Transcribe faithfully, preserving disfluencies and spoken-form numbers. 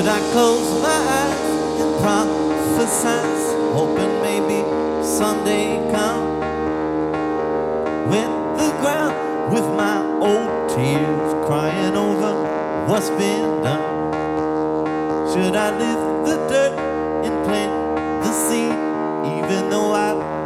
I close my eyes and prophesize, hoping maybe someday come when the ground with my old tears crying over what's been done? Should I lift the dirt and plant the seed, even though I